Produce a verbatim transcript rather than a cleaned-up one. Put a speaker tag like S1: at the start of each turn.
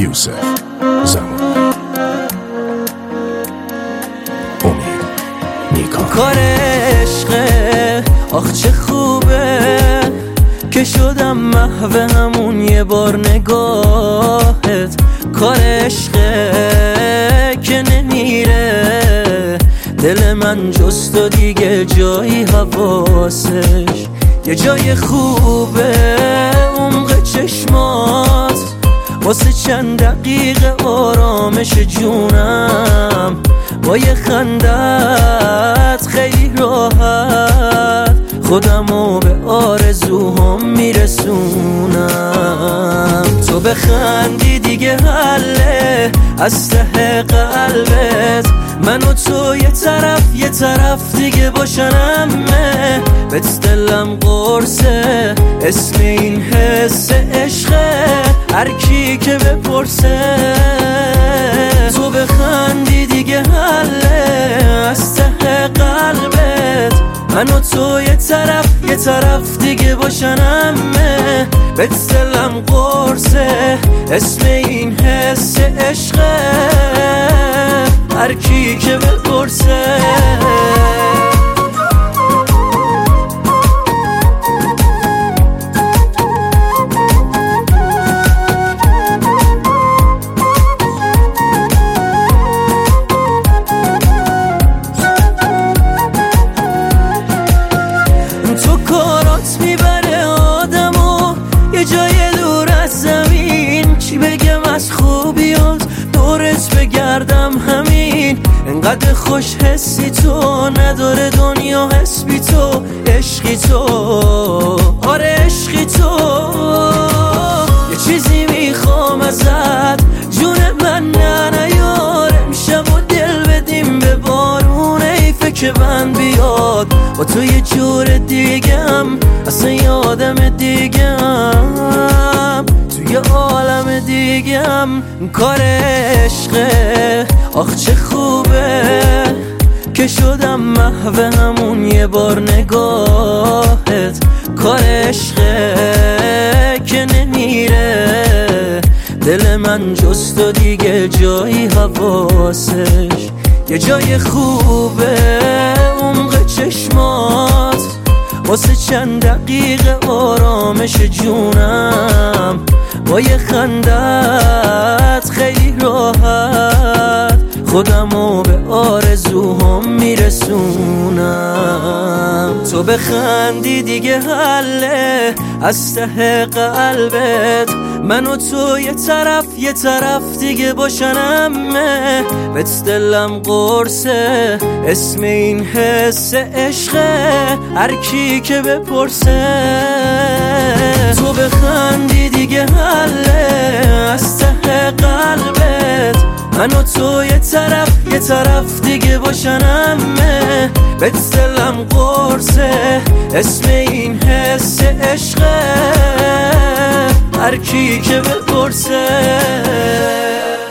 S1: یوسف زمان امید نیکا.
S2: کار عشقه آخ چه خوبه که شدم محو همون یه بار نگاهت. کار عشقه که نمیره دل من جز تو دیگه جایی حواسش. یه جای خوبه عمق چشمات واسه چند دقیقه آرامش جونم. با یه خندت خیلی راحت خودمو به آرزوهام میرسونم. تو بخندی دیگه حله از ته قلبت، من و تو یه طرف یه طرف دیگه باشنمه. بهت دلم قرصه اسم این حس عشقه، هر کی که بپرسه. تو بخندی دیگه حله از ته قلبت، من و تو یه طرف یه طرف دیگه باشنمه. بهت دلم قرصه اسم این حس عشقه، هر کی که بپرسه. تو کارات میبره آدمو یه جای دور از زمین، چی بگم از خوبیات دورت بگردم همین. انقدر خوش حسی تو نداره دنیا حس بی تو، عشقی تو آره عشقی تو. یه چیزی میخوام ازت جون من نه نیاره، شب و دل بدیم به بارون حیفه که بند بیاد. با تو یه جور دیگم اصلا یادم دیگم توی عالم دیگم. کار عشقه آخ چه خوبه که شدم محو همون یه بار نگاهت. کار عشقه که نمیره دل من جز تو دیگه جایی حواسش. یه جای خوبه عمق چشمات واسه چند دقیقه آرامش جونم. با یه خندت خیلی راحت خودمو به آرزوهام میرسونم. تو بخندی دیگه حله از ته قلبت، من و تو یه طرف یه طرف دیگه باشنمه. بهت دلم قرصه اسم این حس عشقه، هر کی که بپرسه. تو بخندی دیگه حله از ته قلبت، من و تو یه طرف یه طرف دیگه باشنمه. بهت دلم قرصه اسم این حس عشقه، هر کی که بپرسه.